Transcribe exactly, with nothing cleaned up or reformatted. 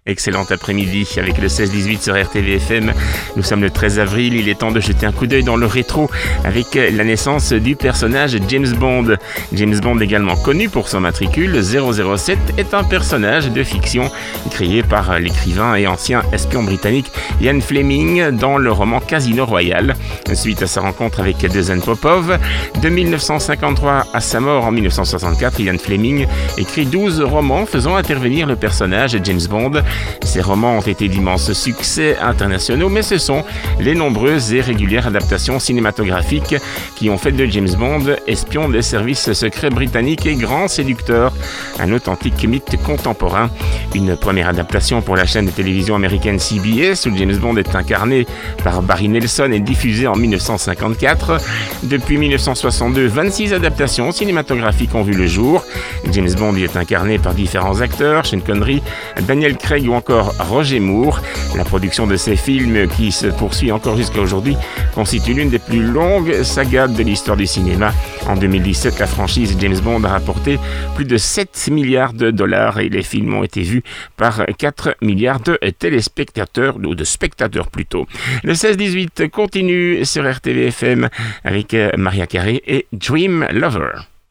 Excellent après-midi avec le seize dix-huit sur R T V F M. Nous sommes le treize avril, il est temps de jeter un coup d'œil dans le rétro avec la naissance du personnage James Bond. James Bond, également connu pour son matricule zéro zéro sept, est un personnage de fiction créé par l'écrivain et ancien espion britannique Ian Fleming dans le roman Casino Royale. Suite à sa rencontre avec Jason Popov, de mille neuf cent cinquante-trois à sa mort en mille neuf cent soixante-quatre, Ian Fleming écrit douze romans faisant intervenir le personnage James Bond. Ces romans ont été d'immenses succès internationaux, mais ce sont les nombreuses et régulières adaptations cinématographiques qui ont fait de James Bond espion des services secrets britanniques et grand séducteur, un authentique mythe contemporain. Une première adaptation pour la chaîne de télévision américaine C B S, où James Bond est incarné par Barry Nelson, est diffusée en mille neuf cent cinquante-quatre. Depuis mille neuf cent soixante-deux, vingt-six adaptations cinématographiques ont vu le jour. James Bond y est incarné par différents acteurs, Sean Connery, Daniel Craig ou encore Roger Moore. La production de ces films, qui se poursuit encore jusqu'à aujourd'hui, constitue l'une des plus longues sagas de l'histoire du cinéma. En deux mille dix-sept, la franchise James Bond a rapporté plus de sept milliards de dollars et les films ont été vus par quatre milliards de téléspectateurs, ou de spectateurs plutôt. Le seize dix-huit continue sur R T V F M avec Maria Carey et Dream Lover.